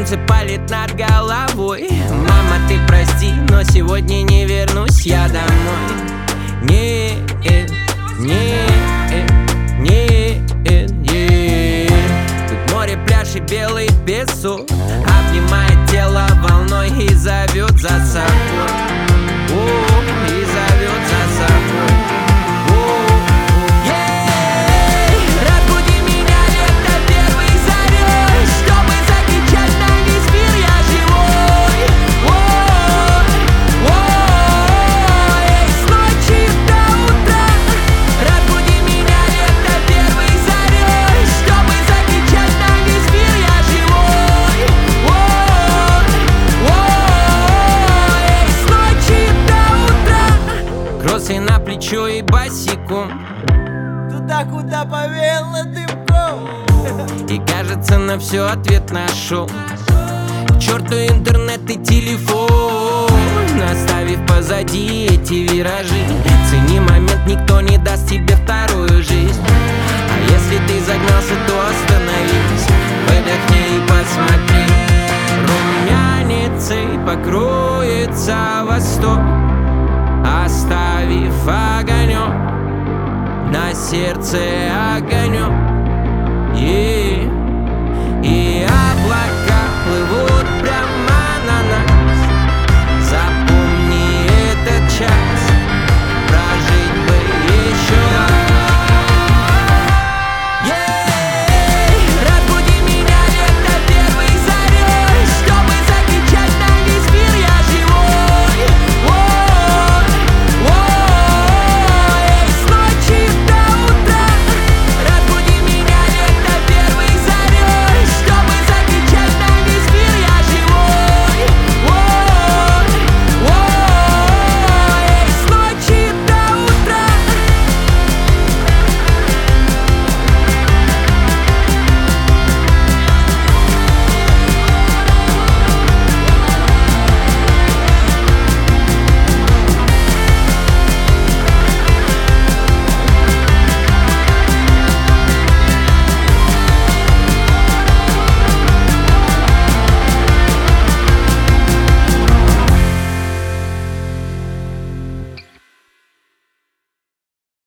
солнце палит над головой. Мама, ты прости, но сегодня не вернусь я домой. Нет, нет, нет, нет. Тут море, пляж и белый песок обнимает тело волной и зовет за собой. И зовет за собой. Разбуди меня лето первой зарей, чтобы закричать на весь мир: я живой. Эй, с ночи до утра. Разбуди меня лето первой зарей, чтобы закричать на весь мир: я живой. Эй, с ночи до утра. Кроссы на плечо и босиком, Туда, куда повеяло дымком. и кажется, на все ответ нашел. К черту интернет и телефон, оставив позади эти виражи. Цени момент, никто не даст тебе вторую жизнь. А если ты загнался, то остановись, выдохни и посмотри. Румяницей покроется восток, оставив огонек на сердце огонек.